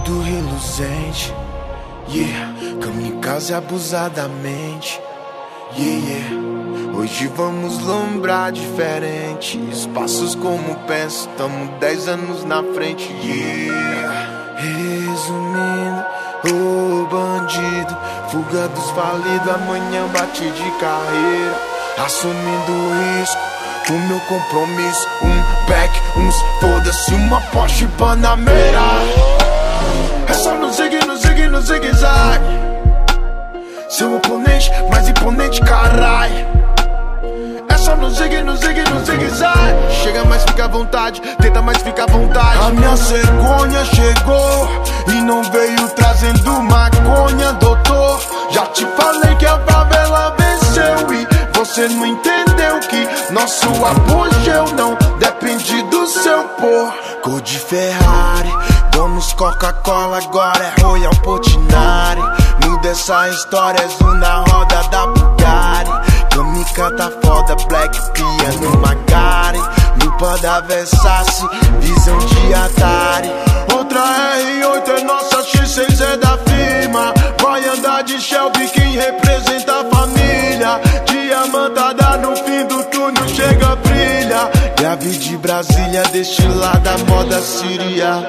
tudo reluzente. Yeah, kamikaze abusadamente. Yeah, yeah. Hoje vamos lombrar diferentes passos como penso, tamo 10 anos na frente. Yeah. Resumindo, o bandido, fuga dos falidos, amanhã bate de carreira, assumindo o risco, o meu compromisso. Um back, uns foda-se, uma Porsche Panamera. É só no zigue, no zigue, no zigue-zague. Seu oponente, mais imponente, carai. É só no zigue, no zigue, no zigue-zague. Chega mais, fica à vontade, tenta mais, fica à vontade. A minha cegonha chegou e não veio trazendo maconha, doutor. Já te falei que a favela venceu e você não entendeu que nosso apogeu não depende do seu pôr. Cor de Ferrari, vamos Coca-Cola, agora é Royal Portinari. Muda essa história, é zoom na roda da Bugatti. Kamika tá foda, Black Piano Magari. Lupa da Versace, visão de Atari. Outra R8 é nossa, X6 é da firma. Vai andar de Shelby, quem representa a família. Diamantada no fim do túnel, chega, brilha. Grave de Brasília, destilada, moda síria.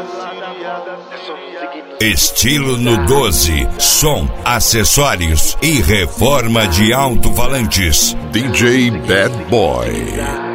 Estilo no 12, som, acessórios e reforma de alto-falantes. DJ Bad Boy.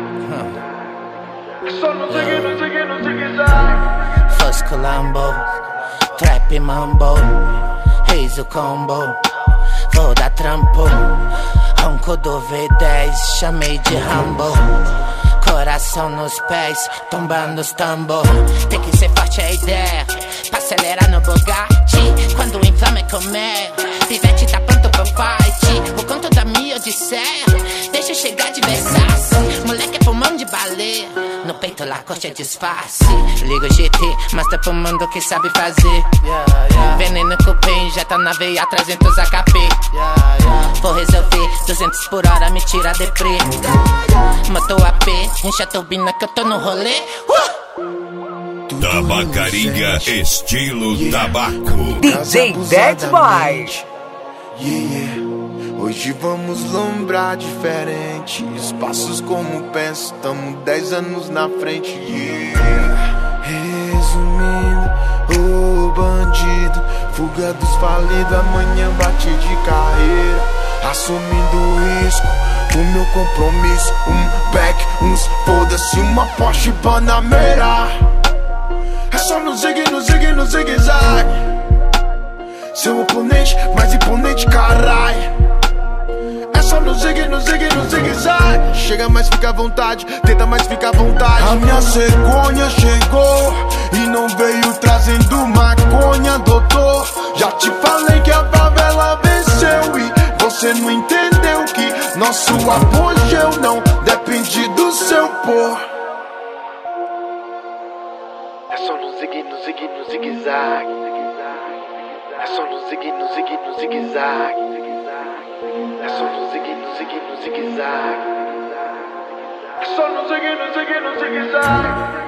Fusco Lambo, Trap Mambo, Reis o combo, vou dar trampo. Ronco do V10, chamei de Rambo. Coração nos pés, tombando os tambor. Tem que ser forte a ideia, pra acelerar no Bugatti. Quando o inflama é comer, Pivete tá pronto pro fight. O canto da minha odisseia, deixa eu chegar de Versace. Moleque é pulmão de baleia, no peito Lacoste é disfarce. Liga o GT, mostra pro mundo que sabe fazer. Veneno cupim, já tá na veia, 300 AKP. Vou resolver, 200 por hora, me tira deprê. Matou AP, enche a turbina que eu tô no rolê. Tabacaria, estilo tabaco. DJ Bad Boy. Yeah, yeah. Hoje vamos lombrar diferentes passos como penso, tamo 10 anos na frente. Yeah. Resumindo, o bandido, fuga dos falidos, amanhã bate de carreira, assumindo o risco, o meu compromisso. Um back, uns foda-se, uma Porsche Panamera. É só no zigue, no zigue, no zigue-zague. Seu oponente, mais imponente, carai. É só no zigue, no zigue, no zigue-zague. Chega mais, fica à vontade, tenta mais, fica à vontade. A minha cegonha chegou e não veio trazendo maconha, doutor. Já te falei que a favela venceu e você não entendeu que nosso apogeu não depende do seu pôr. É só no zigue, no zigue, no zigue-zague. É só no zigue, no zigue, no zigue-zague. É só no zigue, no zigue, no zigue-zague. É só no zigue, no zigue, no zigue-zague.